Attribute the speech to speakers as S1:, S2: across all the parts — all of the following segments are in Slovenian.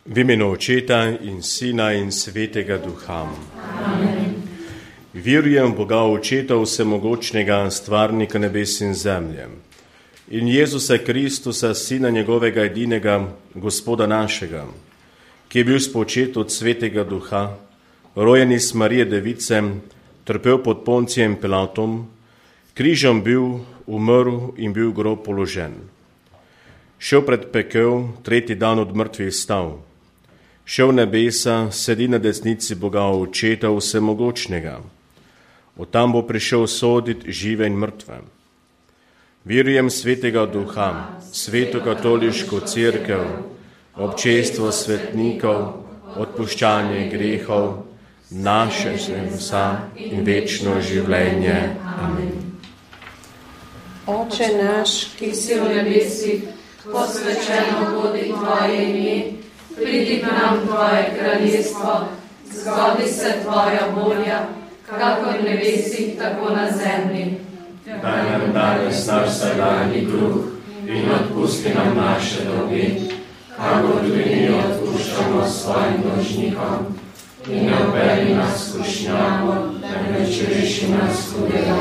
S1: V imenu Očeta in Sina in Svetega Duha.
S2: Amen.
S1: Verujem v Boga Očeta vsemogočnega, stvarnika nebes in zemlje, in Jezusa Kristusa, Sina njegovega edinega, Gospoda našega, ki je bil spočet od Svetega Duha, rojen iz Marije Device, trpel pod Poncijem Pilatom, križem bil, umrl in bil v grob položen. Šel pred pekel, tretji dan od mrtvih stal. Šel v nebesa, sedi na desnici Boga Očeta vsemogočnega. Od tam bo prišel soditi žive in mrtve. Verujem Svetega Duha, Sveto katoliško cerkev, občestvo svetnikov, odpuščanje grehov, naše vsa in večno življenje. Amen.
S2: Oče naš,
S3: ki si v nebesih, posvečeno bodi tvoje ime, pridi k nam tvoje kraljestvo, zgodi se tvoja volja, kakor v nebesih, tako na zemlji.
S4: Daj nam danes naš vsakdanji kruh in odpusti nam naše dolge, kakor tudi mi odpuščamo svojim dolžnikom. In ne vpelji nas v skušnjavo, temveč reši nas hudega.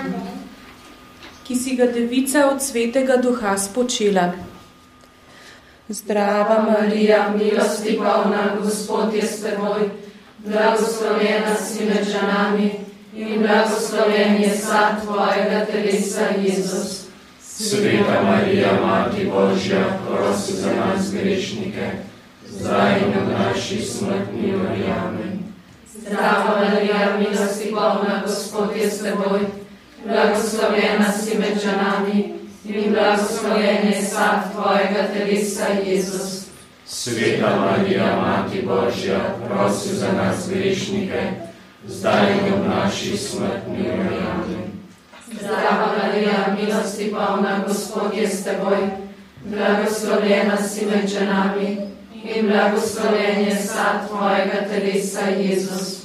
S5: Ki si ga devica od Svetega Duha spočila.
S3: Zdrava Marija, milosti polna, Gospod je s teboj, blagoslovljena si med ženami in blagoslovljen je sad tvojega telesa, Jezus.
S4: Sveta Marija, Mati Božja, prosi za nas grešnike, zdaj in v naši smrtni uri. Amen.
S3: Zdrava Marija, milosti polna, Gospod je s teboj, blagoslovljena si med ženami in blagoslovljen je sad tvojega telesa, Jezus.
S4: Sveta Marija, Mati Božja, prosi za nas grešnike, zdaj in v naši smrtni uri. Amen.
S3: Zdrava Marija, milosti polna, Gospod je s teboj, blagoslovljena si med ženami in blagoslovljen je sad tvojega telesa, Jezus.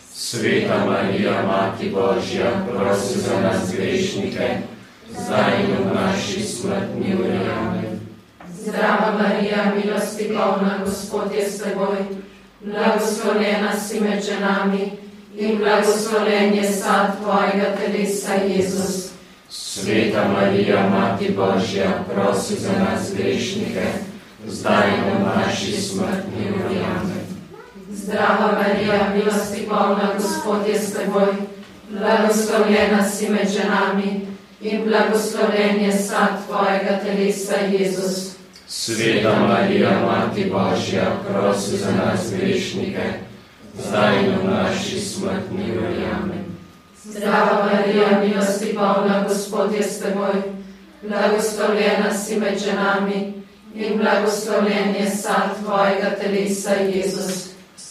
S4: Sveta Marija, Mati Božja, prosi za nas grešnike, zdaj in v naši smrtni uri. Amen.
S3: Zdrava Marija, milosti polna, Gospod je s teboj, blagoslovljena si med ženami in blagoslovljen je sad tvojega telesa, Jezus.
S4: Sveta Marija, Mati Božja, prosi za nas grešnike, zdaj in v naši smrtni uri. Amen.
S3: Zdrava Marija, milosti polna, Gospod je s teboj, blagoslovljena si med ženami in blagoslovljen je sad tvojega telesa, Jezus.
S4: Sveta Marija, Mati Božja, prosi za nas grešnike, zdaj in v naši smrtni uri. Amen.
S3: Zdrava Marija, milosti polna, Gospod je s teboj, blagoslovljena si med ženami in blagoslovljen je sad tvojega telesa, Jezus.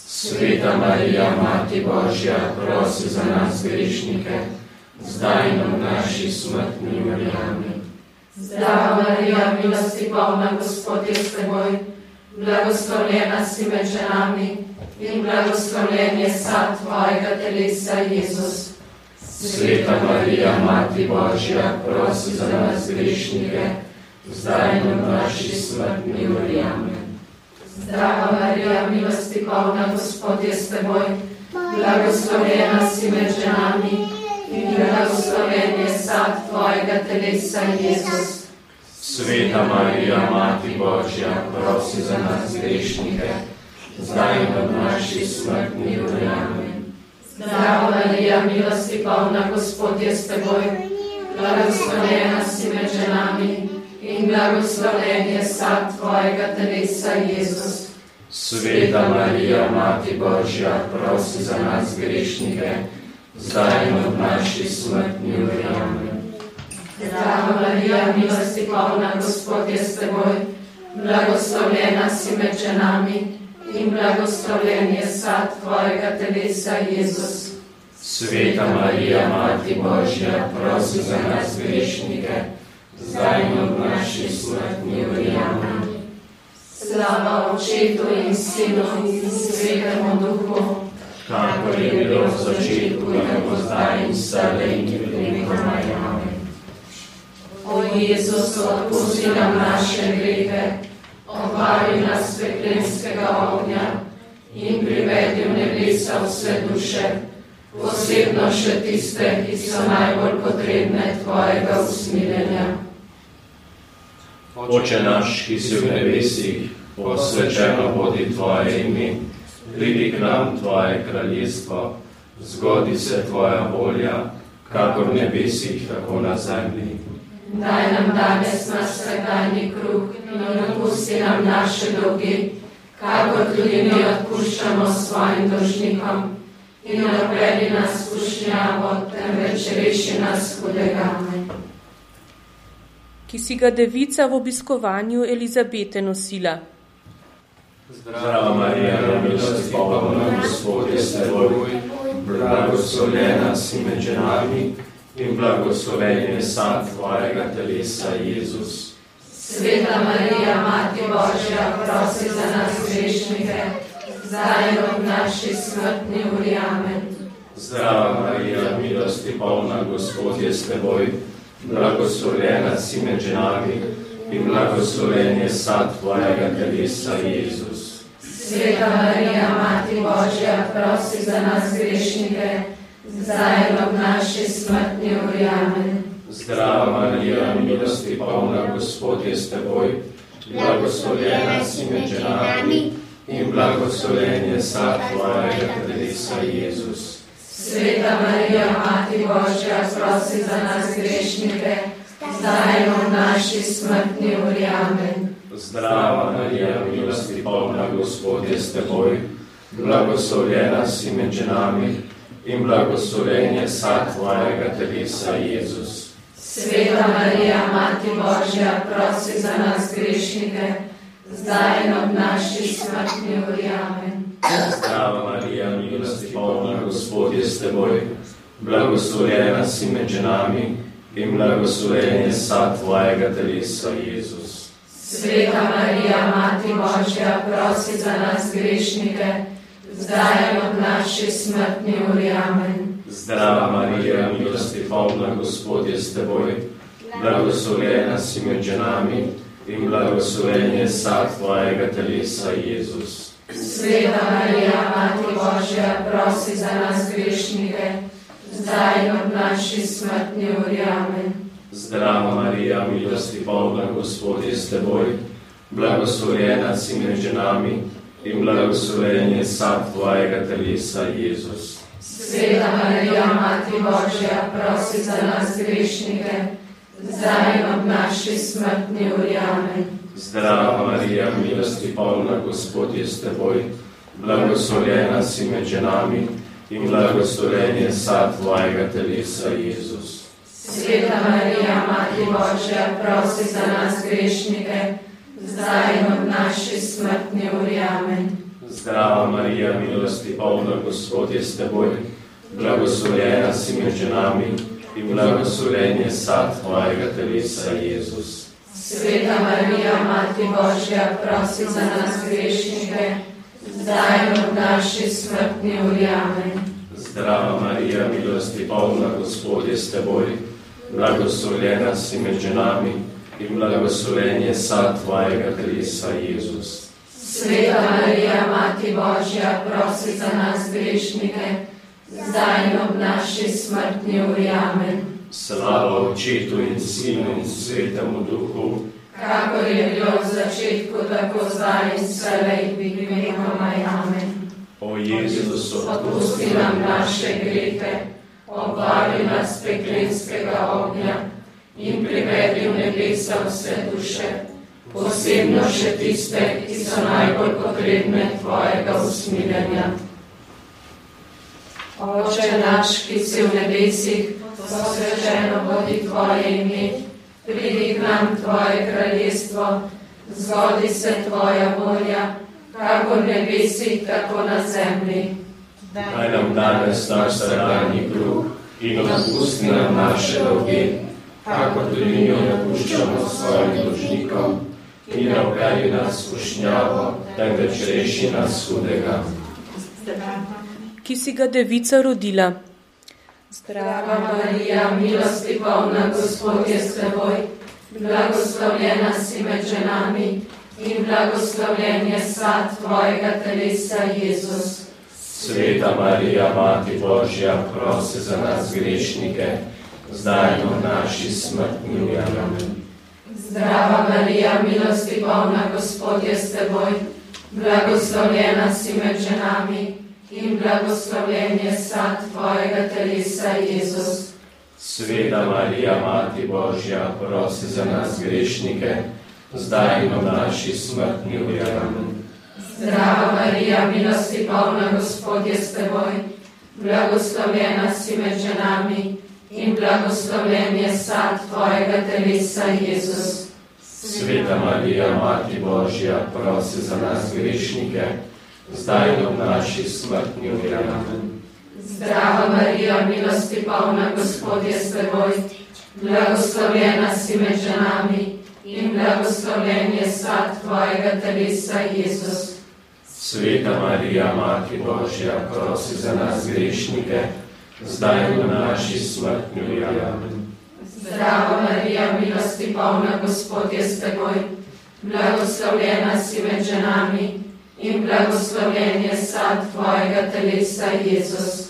S4: Sveta Marija, Mati Božja, prosi za nas grešnike, zdaj in v naši smrtni uri. Amen.
S3: Zdrava Marija, milosti polna, Gospod je s teboj, blagoslovljena si med ženami in blagoslovljen je sad tvojega telesa, Jezus.
S4: Sveta Marija, Mati Božja, prosi za nas grešnike, zdaj in v naši smrtni uri. Amen.
S3: Zdrava Marija, milosti polna, Gospod je s teboj, blagoslovljena si med ženami in blagoslovljen je sad tvojega telesa, Jezus.
S4: Sveta Marija, Mati Božja, prosi za nas grešnike, zdaj in v naši smrtni uri. Amen.
S3: Zdrava Marija, milosti polna, Gospod je s teboj, blagoslovljena si med ženami in blagoslovljen je sad tvojega telesa, Jezus.
S4: Sveta Marija, Mati Božja, prosi za nas grešnike, zdaj in v naši smrtni uri. Amen.
S3: Zdrava Marija, milosti polna, Gospod je s teboj, blagoslovljena si med ženami in blagoslovljen je sad tvojega telesa, Jezus.
S4: Sveta Marija, Mati Božja, prosi za nas grešnike, zdaj in v naši smrtni uri. Amen.
S3: Slava Očetu in Sinu in Svetemu Duhu,
S4: kakor je bilo v začetku, tako zdaj in vselej in vekomaj. Amen.
S3: O Jezus, odpusti nam naše grehe, obvari nas peklenskega ognja in privedi v nebesa vse duše, posebno še tiste, ki so najbolj potrebne tvojega usmiljenja.
S4: Oče naš, ki si v nebesih, posvečeno bodi tvoje ime, pridi k nam tvoje kraljestvo, zgodi se tvoja volja, kakor v nebesih, tako na zemlji.
S3: Daj nam danes naš vsakdanji kruh in odpusti nam naše dolge, kakor tudi mi odpuščamo svojim dolžnikom. In ne privedi nas v skušnjavo, temveč reši nas hudega.
S5: Ki si ga devica v obiskovanju Elizabete nosila.
S4: Zdrava Marija, milosti polna, Gospod je s teboj, blagoslovljena si med ženami in blagoslovljen je sad tvojega telesa, Jezus.
S3: Sveta Marija, Mati Božja, prosi za nas grešnike, zdaj in ob naši smrtni uri. Amen.
S4: Zdrava Marija, milosti polna, Gospod je s teboj, blagoslovljena si med ženami in blagoslovljen je sad tvojega telesa, Jezus.
S3: Sveta Marija, Mati Božja, prosi za nas grešnike, zdaj in ob naši smrtni uri. Amen.
S4: Zdrava Marija, milosti polna, Gospod je s teboj, blagoslovljena si med ženami in blagoslovljen je sad tvojega telesa, Jezus.
S3: Sveta Marija, Mati Božja, prosi za nas grešnike, zdaj in ob naši smrtni uri. Amen.
S4: Zdrava Marija, milosti polna, Gospod je s teboj, blagoslovljena si med ženami in blagoslovljen je sad tvojega telesa, Jezus.
S3: Sveta Marija, Mati Božja, prosi za nas grešnike, zdaj in ob naši smrtni uri. Amen.
S4: Zdrava Marija, milosti polna, Gospod je s teboj, blagoslovljena si med ženami in blagoslovljen je sad tvojega telesa, Jezus.
S3: Sveta Marija, Mati Božja, prosi za nas grešnike, zdaj in ob naši smrtni uri. Amen.
S4: Zdrava Marija, milosti polna, Gospod je s teboj, blagoslovljena si med ženami in blagoslovljen je sad tvojega telesa, Jezus.
S3: Sveta Marija, Mati Božja, prosi za nas grešnike, zdaj in ob naši smrtni uri. Amen.
S4: Zdrava Marija, milosti polna, Gospod je s teboj, blagoslovljena si med ženami in blagoslovljen je sad tvojega telesa, Jezus.
S3: Sveta Marija, Mati Božja, prosi za nas grešnike, zdaj in ob naši smrtni uri. Amen.
S4: Zdrava Marija, milosti polna, Gospod je s teboj, blagoslovljena si med ženami in blagoslovljen je sad tvojega telesa, Jezus.
S3: Sveta Marija, Mati Božja, prosi za nas grešnike, zdaj in ob naši smrtni uri. Amen.
S4: Zdrava Marija, milosti polna, Gospod je s teboj, blagoslovljena si med ženami in blagoslovljen je sad tvojega telesa, Jezus.
S3: Sveta Marija, Mati Božja, prosi za nas grešnike, zdaj in ob naši smrtni uri. Amen.
S4: Zdrava Marija, milosti polna, Gospod je s teboj, blagoslovljena si med ženami in blagoslovljen je sad tvojega telesa, Jezus.
S3: Sveta Marija, Mati Božja, prosi za nas grešnike, zdaj in ob naši smrtni uri. Amen.
S4: Slava Očetu in Sinu in Svetemu Duhu,
S3: kakor je bilo v začetku, tako zdaj in vselej in vekomaj. Amen.
S4: O Jezus,
S3: odpusti nam naše grehe, obvari nas peklenskega ognja in privedi v nebesa vse duše, posebno še tiste, ki so najbolj potrebne tvojega usmiljenja. Oče naš, ki si v nebesih, posvečeno bodi tvoje ime, pridi k nam tvoje kraljestvo, zgodi se tvoja volja, kakor v nebesih, tako na zemlji.
S4: Daj nam danes naš vsakdanji kruh in odpusti nam naše dolge, kakor tudi mi odpuščamo svojim dolžnikom, in ne vpelji nas v skušnjavo, temveč reši nas hudega.
S5: Ki si ga devica rodila.
S3: Zdrava Marija, milosti polna, Gospod je s teboj, blagoslovljena si med ženami in blagoslovljen je sad tvojega telesa, Jezus.
S4: Sveta Marija, Mati Božja, prosi za nas grešnike, zdaj in v naši smrtni uri. Amen.
S3: Zdrava Marija, milosti polna, Gospod je s teboj, blagoslovljena si med ženami in blagoslovljen je sad tvojega telesa, Jezus.
S4: Sveta Marija, Mati Božja, prosi za nas grešnike, zdaj in v naši smrtni uri. Amen.
S3: Zdrava Marija, milosti polna, Gospod je s teboj, blagoslovljena si med ženami in blagoslovljen je sad tvojega telesa, Jezus.
S4: Sveta Marija, Mati Božja, prosi za nas grešnike, zdaj in v naši smrtni uri. Amen.
S3: Zdrava Marija, milosti polna, Gospod je s teboj, blagoslovljena si med ženami in blagoslovljen je sad tvojega telesa, Jezus.
S4: Sveta Marija, Mati Božja, prosi za nas grešnike, zdaj in v naši smrtni uri. Amen.
S3: Zdrava Marija, milosti polna, Gospod je s teboj, blagoslovljena si med ženami in blagoslovljen je sad tvojega telesa, Jezus.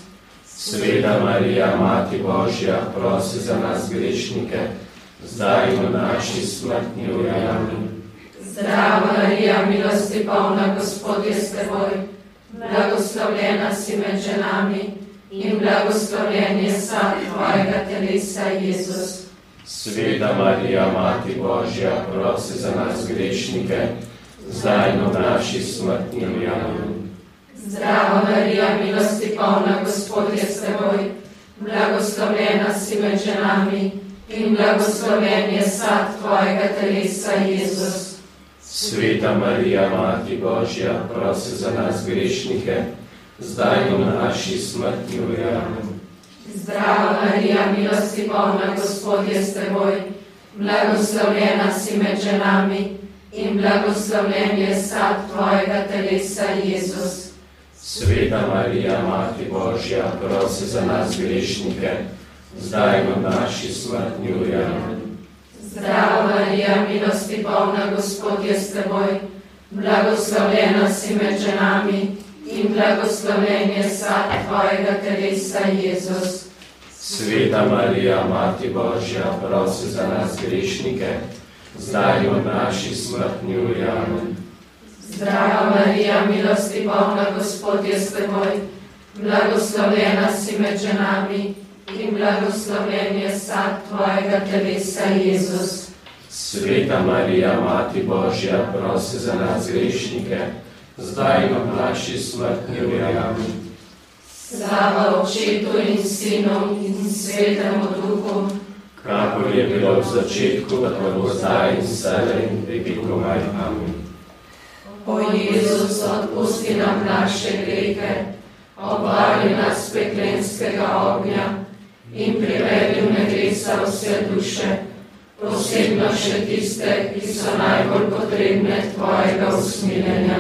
S4: Sveta Marija, Mati Božja, prosi za nas grešnike, zdaj in v naši smrtni uri. Amen.
S3: Zdrava Marija, milosti polna, Gospod je s teboj, blagoslovljena si med ženami in blagoslovljen je sad tvojega telesa, Jezus.
S4: Sveta Marija, Mati Božja, prosi za nas grešnike, zdaj in v naši smrtni uri. Amen.
S3: Zdrava Marija, milosti polna, Gospod je s teboj, blagoslovljena si med ženami in blagoslovljen je sad tvojega telesa, Jezus.
S4: Sveta Marija, Mati Božja, prosi za nas grešnike, zdaj in v naši smrtni uri. Amen.
S3: Zdrava Marija, milosti polna, Gospod je s teboj, blagoslovljena si med ženami in blagoslovljen je sad tvojega telesa, Jezus.
S4: Sveta Marija, Mati Božja, prosi za nas grešnike, zdaj in v naši smrtni uri. Amen.
S3: Zdrava Marija, milosti polna, Gospod je s teboj, blagoslovljena si med ženami in blagoslovljen je sad tvojega telesa, Jezus.
S4: Sveta Marija, Mati Božja, prosi za nas grešnike, zdaj in v naši smrtni uri. Amen.
S3: Zdrava Marija, milosti polna, Gospod je s teboj, blagoslovljena si med ženami in blagoslovljen je sad tvojega telesa, Jezus.
S4: Sveta Marija, Mati Božja, prosi za nas grešnike, zdaj in v naši smrtni uri. Amen.
S3: Slava Očetu in Sinu in Svetemu Duhu,
S4: kakor je bilo v začetku, tako bo zdaj in vselej in vekomaj. Amen.
S3: O Jezus, odpusti nam naše grehe, obvari nas peklenskega ognja in privedi v nebesa vse duše, posebno še tiste, ki so najbolj potrebne tvojega usmiljenja.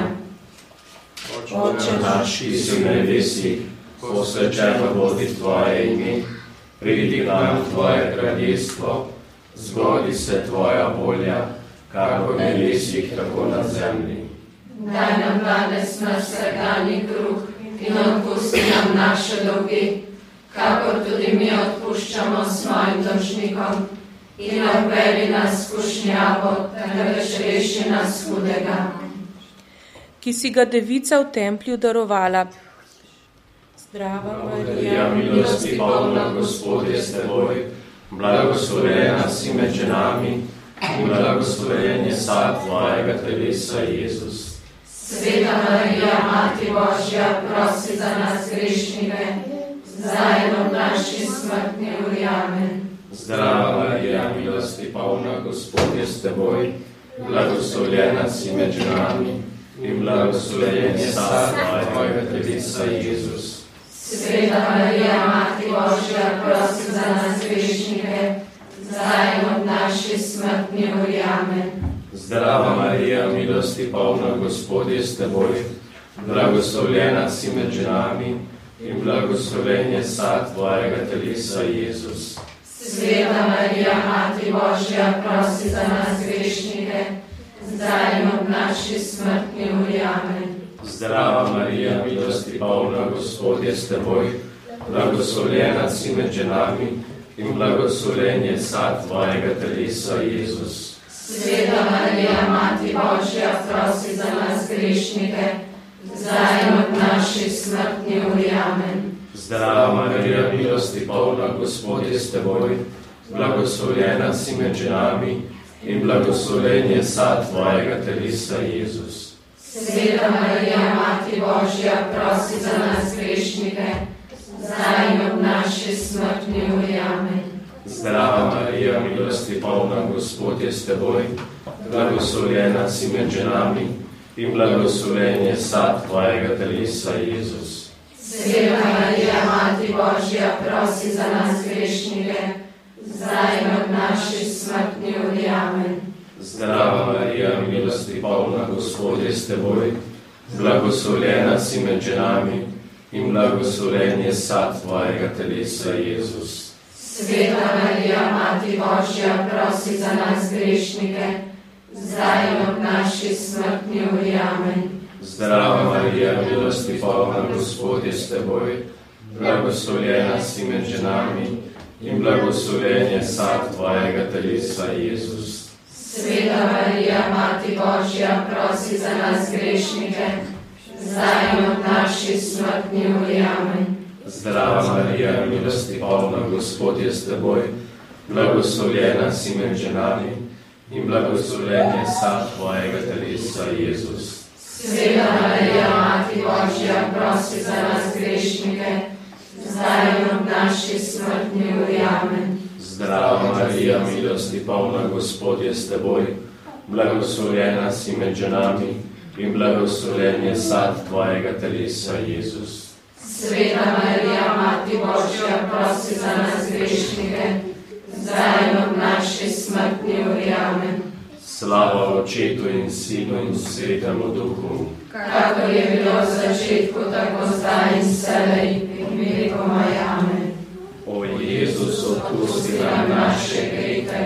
S4: Oče naš, ki si v nebesih, posvečeno bodi tvoje ime, pridi k nam tvoje kraljestvo, zgodi se tvoja volja, kakor v nebesih, tako na zemlji.
S3: Daj nam danes naš vsakdanji kruh in odpusti nam naše dolge, kakor tudi mi odpuščamo svojim dolžnikom, in ne vpelji nas v skušnjavo, temveč reši nas hudega.
S5: Ki si ga devica v templju darovala. Zdrava
S4: Marija, milosti polna, Gospod je s teboj, blagoslovljena si med ženami in blagoslovljen je sad tvojega telesa, Jezus.
S3: Sveta Marija, Mati Božja, prosi za nas grešnike, zdaj in v naši smrtni uri. Amen.
S4: Zdrava Marija, milosti polna, Gospod je s teboj, blagoslovljena si med ženami in blagoslovljen je sad tvojega telesa, Jezus.
S3: Sveta Marija, Mati Božja, prosi za nas grešnike, zdaj in v naši smrtni uri. Amen.
S4: Zdrava Marija, milosti polna, Gospod je s teboj, blagoslovljena si med ženami in blagoslovljen je sad tvojega telesa, Jezus.
S3: Sveta Marija, Mati Božja, prosi za nas grešnike, zdaj in ob naši smrtni uri. Amen.
S4: Zdrava Marija, milosti polna, Gospod je s teboj, blagoslovljena si med ženami in blagoslovljen je sad tvojega telesa, Jezus.
S3: Sveta Marija, Mati Božja, prosi za nas grešnike, zdaj in ob naši smrtni uri. Amen.
S4: Zdrava Marija, milosti polna, Gospod je s teboj, blagoslovljena si med ženami in blagoslovljen je sad tvojega telesa, Jezus.
S3: Sveta Marija, Mati Božja, prosi za nas grešnike, zdaj in ob naši smrtni uri. Amen.
S4: Zdrava Marija, milosti polna, Gospod je s teboj, blagoslovljena si med ženami in blagoslovljen je sad tvojega telesa, Jezus.
S3: Sveta Marija, Mati Božja, prosi za nas grešnike, zdaj in ob naši smrtni uri. Amen.
S4: Zdrava Marija, milosti polna, Gospod je s teboj, blagoslovljena si med ženami in blagoslovljen je sad tvojega telesa, Jezus.
S3: Sveta Marija, Mati Božja, prosi za nas grešnike, zdaj in ob naši smrtni uri. Amen.
S4: Zdrava Marija, milosti polna, Gospod je s teboj, blagoslovljena si med ženami in blagoslovljen je sad tvojega telesa, Jezus.
S3: Sveta Marija, Mati Božja, prosi za nas grešnike, zdaj in ob naši smrtni uri. Amen.
S4: Zdrava Marija, milosti polna, Gospod je s teboj, blagoslovljena si med ženami in blagoslovljen je sad tvojega telesa, Jezus.
S3: Sveta Marija, Mati Božja, prosi za nas grešnike, zdaj in ob naši smrtni uri. Amen.
S4: Zdrava Marija, milosti polna, Gospod je s teboj, blagoslovljena si med ženami in blagoslovljen je sad tvojega telesa, Jezus.
S3: Sveta Marija, Mati Božja, prosi za nas grešnike, zdaj in ob naši smrtni uri. Amen.
S4: Slava Očetu in Sinu in Svetemu Duhu,
S3: kakor je bilo v začetku, tako zdaj in vselej in vekomaj. Amen.
S4: O Jezus, odpusti nam naše grehe,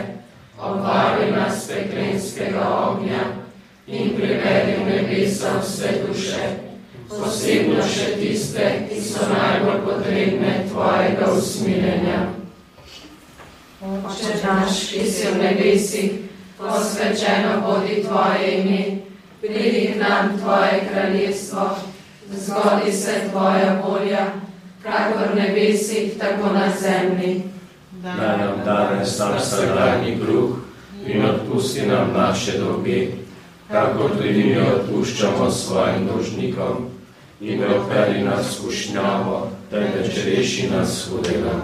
S4: obvari nas peklenskega ognja in privedi v nebesa vse duše, posebno še tiste, ki so najbolj potrebne tvojega usmiljenja. Oče naš, ki si v nebesih, posvečeno bodi tvoje ime, pridi k nam tvoje kraljestvo, zgodi se tvoja volja, kakor v nebesih, tako na zemlji. Daj nam danes naš vsakdanji kruh in odpusti nam naše dolge, kakor tudi mi odpuščamo svojim dolžnikom, in ne odpelji nas v skušnjavo, temveč reši nas hudega.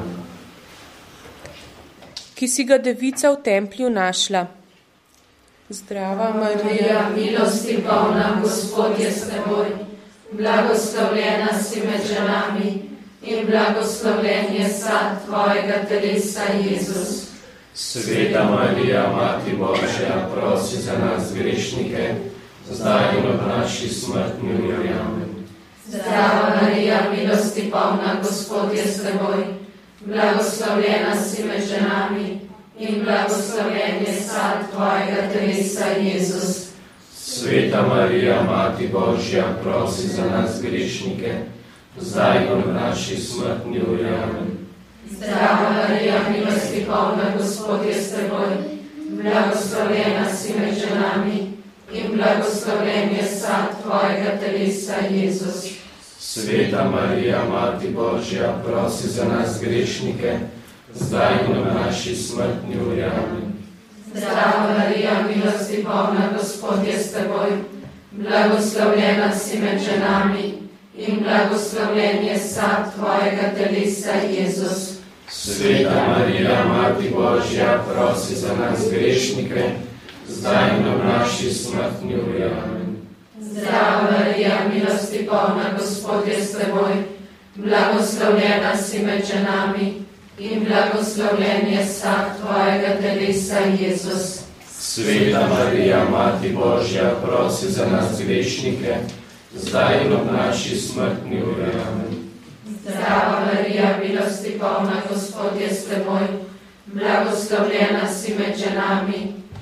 S5: Ki si ga devica v templju našla. Zdrava
S3: Marija, milosti polna, Gospod je s teboj, blagoslovljena si med ženami in blagoslovljen je sad tvojega telesa, Jezus.
S4: Sveta Marija, Mati Božja, prosi za nas grešnike, zdaj in ob naši smrtni uri. Amen.
S3: Zdrava Marija, milosti polna, Gospod je s teboj, blagoslovljena si med ženami in blagoslovljen je sad tvojega telesa, Jezus.
S4: Sveta Marija, Mati Božja, prosi za nas grešnike, zdaj in ob naši smrtni uri. Amen.
S3: Zdrava Marija, milosti polna, Gospod je s teboj, blagoslovljena si med ženami in blagoslovljen je sad tvojega telesa, Jezus.
S4: Sveta Marija, Mati Božja, prosi za nas grešnike, zdaj in ob naši smrtni uri. Amen.
S3: Zdrava Marija, milosti polna, Gospod je s teboj, blagoslovljena si med ženami in blagoslovljen je sad tvojega telesa, Jezus.
S4: Sveta Marija, Mati Božja, prosi za nas grešnike, zdaj in ob naši smrtni uri. Amen.
S3: Zdrava Marija, milosti polna, Gospod je s teboj, blagoslovljena si med ženami in blagoslovljen je sad tvojega telesa, Jezus.
S4: Sveta Marija, Mati Božja, prosi za nas grešnike, zdaj in ob naši smrtni uri. Amen.
S3: Zdrava Marija, milosti polna, Gospod je s teboj, blagoslovljena si med ženami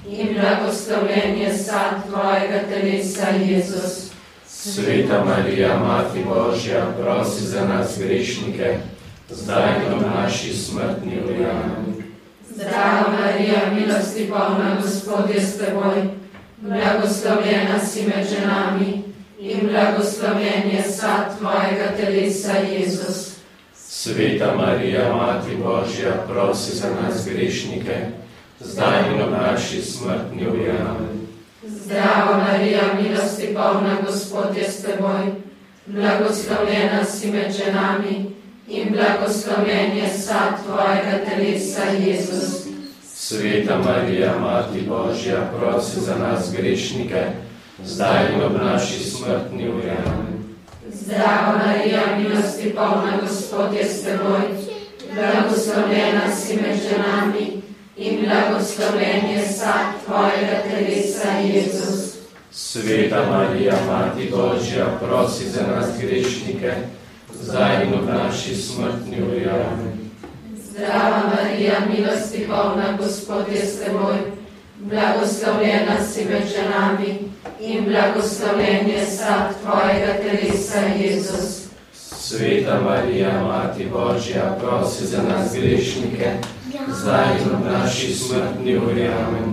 S3: in blagoslovljen je sad tvojega telesa, Jezus.
S4: Sveta Marija, Mati Božja, prosi za nas grešnike, zdaj in v naši smrtni uri. Amen.
S3: Zdrava Marija, milosti polna, Gospod je s teboj, blagoslovljena si med ženami in blagoslovljen je sad tvojega telesa, Jezus.
S4: Sveta Marija, Mati Božja, prosi za nas grešnike, zdaj in v naši smrtni uri. Amen.
S3: Zdrava Marija, milosti polna, Gospod je s teboj, blagoslovljena si med ženami in blagoslovljen je sad tvojega telesa, Jezus.
S4: Sveta Marija, Mati Božja, prosi za nas grešnike, zdaj in v naši smrtni uri. Amen.
S3: Zdrava Marija, milosti polna, Gospod je s teboj, blagoslovljena si med ženami in blagoslovljen je sad tvojega telesa, Jezus.
S4: Sveta Marija, Mati Božja, prosi za nas grešnike, zdaj in v naši smrtni uri. Amen.
S3: Zdrava Marija, milosti polna, Gospod je s teboj, blagoslovljena si med ženami in blagoslovljen je sad tvojega telesa, Jezus.
S4: Sveta Marija, Mati Božja, prosi za nas grešnike, zdaj in v naši smrtni uri. Amen.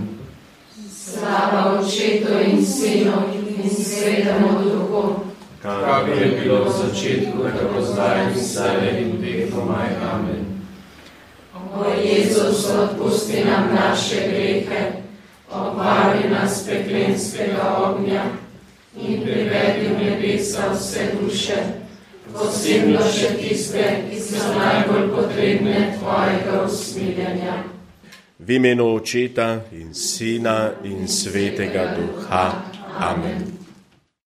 S3: Slava Očetu in Sinu in Svetemu Duhu,
S4: kakor je bilo v začetku, tako zdaj in vselej in vekomaj. Amen.
S3: O Jezus, odpusti nam naše grehe, obvari nas peklenskega ognja in privedi v nebesa vse duše, posebno še tiste, ki so najbolj potrebne tvojega usmiljenja.
S1: V imenu Očeta in Sina in Svetega Duha. Amen.